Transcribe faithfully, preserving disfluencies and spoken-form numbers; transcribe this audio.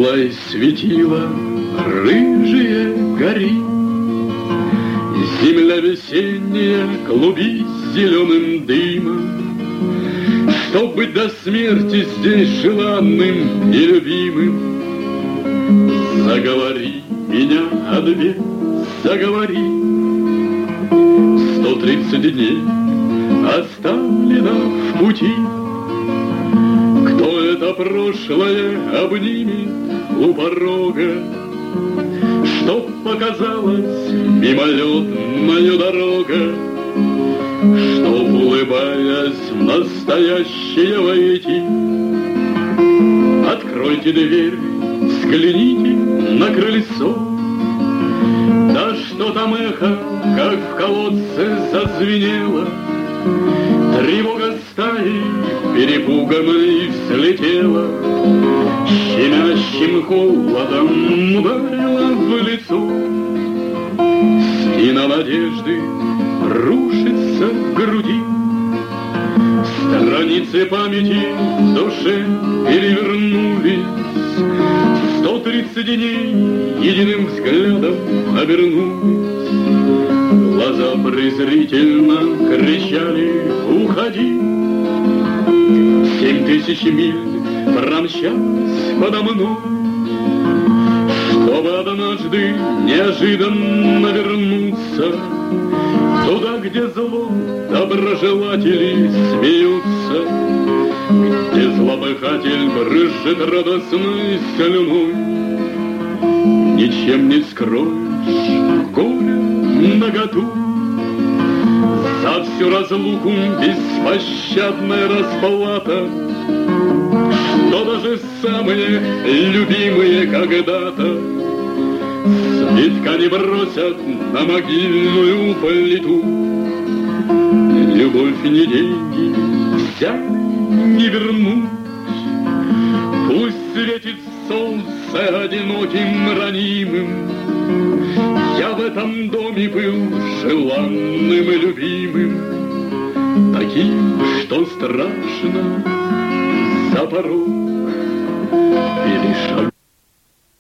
Тусклое светило, рыжие гори, земля весенняя клубись зеленым дымом. Чтоб быть до смерти здесь желанным и любимым, заговори меня, ответ, заговори. Сто тридцать дней оставлено в пути. Кто это прошлое обнимет у порога, чтоб показалась мимолетная дорога, чтоб, улыбаясь, в настоящее войти. Откройте дверь, взгляните на крыльцо. Да что там эхо, как в колодце зазвенело. Тревога стаи перепуганной взлетела, щемящим холодом ударила в лицо. Стена надежды рушится в груди, страницы памяти в душе перевернулись. Сто тридцать дней единым взглядом обернулись. Глаза презрительно кричали: уходи. Семь тысяч миль промчалось подо мной, чтобы однажды неожиданно вернуться туда, где зло доброжелатели смеются, где злопыхатель брызжет радостной слюной. Ничем не скроешь горе, наготу, за всю разлуку беспощадная расплата, что даже самые любимые когда-то цветка не бросят на могильную плиту. Любовь не деньги, взять не вернуть. Пусть светит солнце одиноким ранимым. Я в этом доме был желанным и любимым, таким, что страшно за порог перешагнуть.